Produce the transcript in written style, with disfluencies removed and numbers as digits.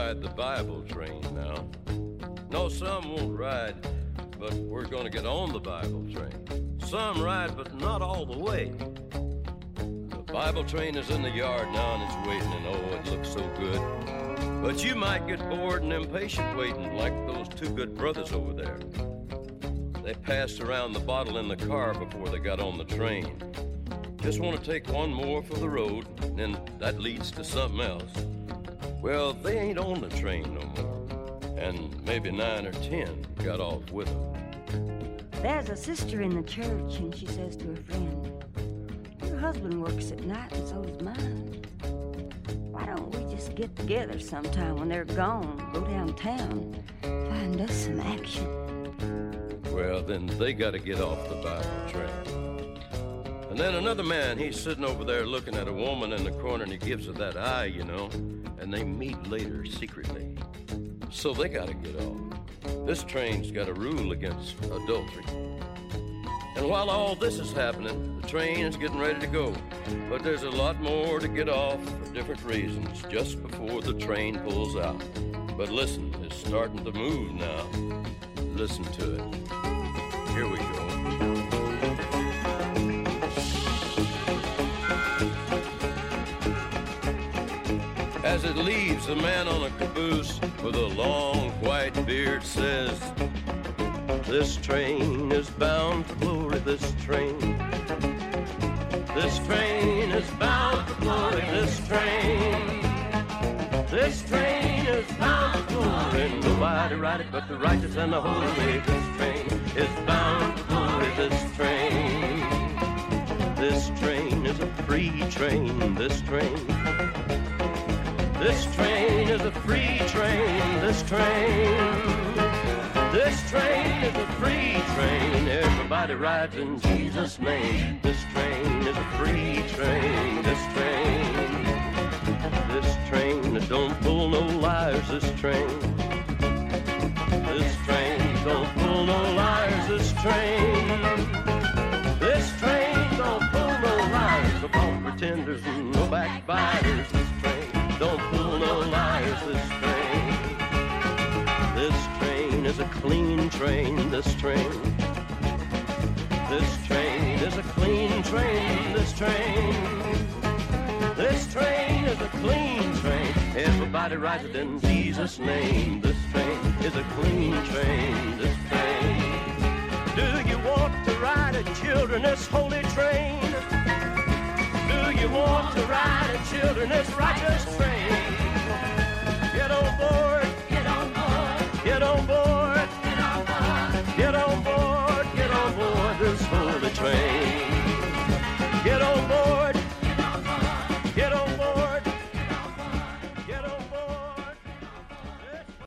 ride the Bible train now. No, some won't ride, but we're gonna get on the Bible train. Some ride, but not all the way. The Bible train is in the yard now and it's waiting, and oh, it looks so good. But you might get bored and impatient waiting, like those two good brothers over there. They passed around the bottle in the car before they got on the train. Just want to take one more for the road, and then that leads to something else. Well, they ain't on the train no more, and maybe 9 or 10 got off with them. There's a sister in the church, and she says to her friend, "Your husband works at night, and so does mine. Why don't we just get together sometime when they're gone, go downtown, find us some action?" Well, then they got to get off the Bible train. And then another man, he's sitting over there looking at a woman in the corner, and he gives her that eye, you know, and they meet later secretly. So they got to get off. This train's got a rule against adultery. And while all this is happening, the train is getting ready to go. But there's a lot more to get off for different reasons just before the train pulls out. But listen, it's starting to move now. Listen to it. Here we go. As it leaves, a man on a caboose with a long white beard says, "This train is bound for glory, this train. This train is bound for glory, this train. This train is bound for glory, nobody ride it but the righteous and the holy. This train is bound for glory, this train. This train is a free train, this train. This train is a free train, this train. This train is a free train, everybody rides in Jesus' name. This train is a free train, this train. This train that don't pull no liars, this train. This train don't pull no liars, this train. This train don't pull no liars, no false pretenders and no backbiters, this train don't pull no liars, this train. This train is a clean train, this train. This train is a clean train, this train. This train is a clean train, everybody rides it in Jesus' name. This train is a clean train, this train. Do you want to ride it, children, this holy train? Do you want to ride it, children, this righteous train?